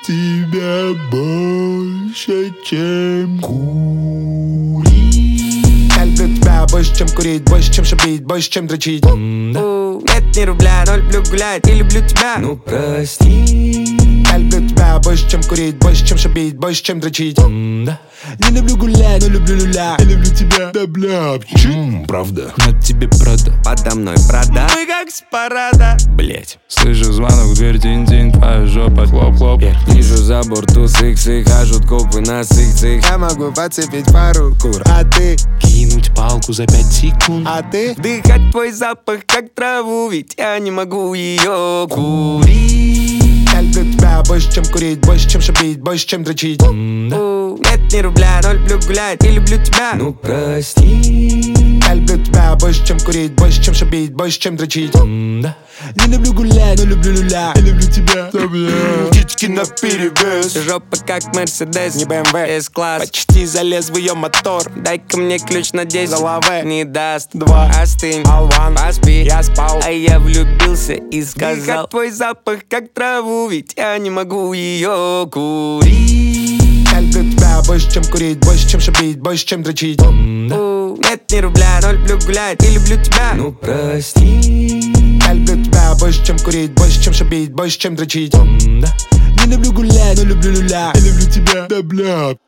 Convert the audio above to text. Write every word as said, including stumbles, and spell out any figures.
тебя больше, чем курить. Я люблю тебя больше, чем курить, больше, чем шабить, больше, чем дрочить. У, Нет ни рубля, но люблю гулять и люблю тебя. Ну прости. Я люблю тебя больше, чем курить, больше, чем шабить, больше, чем дрочить. Да. Не люблю гулять, но люблю люля. Я люблю тебя, да бля, чим, правда. На тебе правда. Подо мной правда. Мы как с парада. Блять. Слышу звонок в дверь, тин-тин, твоя жопа, хлоп-хлоп. Yeah. Вижу забор, тусы-ксы, хажут копы на цик-цик. Я могу подцепить пару кур, а ты? Кинуть палку за пять секунд. А ты? Вдыхать твой запах, как траву, ведь я не могу ее курить. Я люблю тебя больше, чем курить, больше, чем шабить, больше, чем дрочить. Да. У, Нет ни рубля, но люблю гулять и люблю тебя. Ну прости. Я люблю тебя больше, чем курить, больше, чем шабить, больше, чем дрочить. Да. Не люблю гулять, но люблю люля. Я люблю тебя, да бля. Птички наперевес. Жопа как Мерседес, не бэ эм вэ, С-класс. Почти залез в ее мотор. Дай-ка мне ключ на десять. Голове не даст. Два. Остынь, Алван, поспи. Я спал, а я влюбился и сказал: Дыхать твой запах как траву, ведь я не могу ее курить. Я люблю тебя больше, чем курить, больше, чем шабить, больше, чем дрочить. Да. У, Нет ни рубля, но люблю гулять и люблю тебя. Ну прости. Я люблю тебя больше, чем курить, больше, чем шабить, больше, чем дрочить. Да. Не люблю гулять, но люблю люля. Я люблю тебя, да бля.